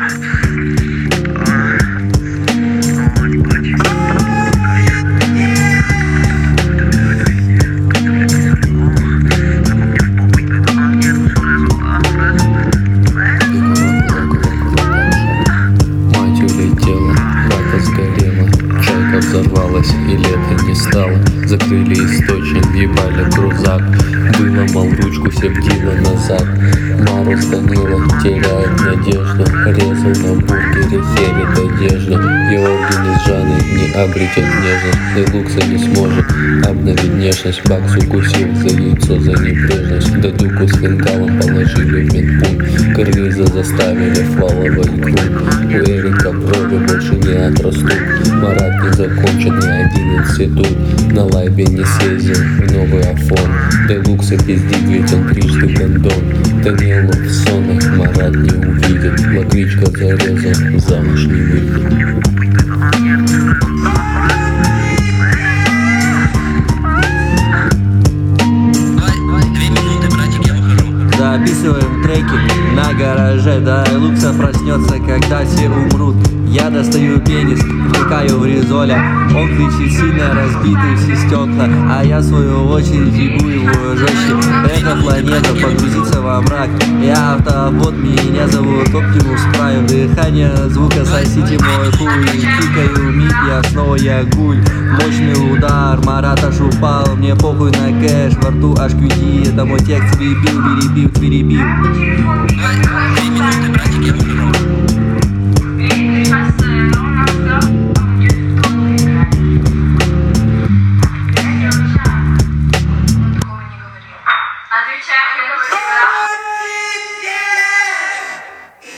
Взорвалась и лето не стало. Закрыли источник, въебали крузак. Выломал ручку, септила назад. Марус Данила теряет надежду. Резал на бургере, херит одежду. Георгий Жанны не обретет нежность. Делукса не сможет обновить внешность. Бакс укусил за яйцо, за небрежность. Дадуку с фингалом положили в медпункт. Крыза заставили фаловать грунт. У Эрика брови больше не отрастут. Марат не закончит ни один институт. На лайбе не съездил в новый афон. Делукса пиздит, ведь он трижды гондон. Данилу в сонах Марат не увидит. Лакричка зарезал, замуж не выйдет. Записываем треки на гараже. Да, Лукса проснется, когда все умрут. Я достаю пенис, втыкаю в резоля. Он кричит сильно, разбитые все стекла. А я в свою очередь ебу его жестче. Эта планета погрузится во мрак. Я автобот, меня зовут Оптимус Прайм. Дыхание звука, сосите мой хуй. Кикаю миг, я снова я гуль. Мощный удар, Марат аж упал. Мне похуй на кэш, во рту аж QD. Это мой текст, перебил. 2 минуты.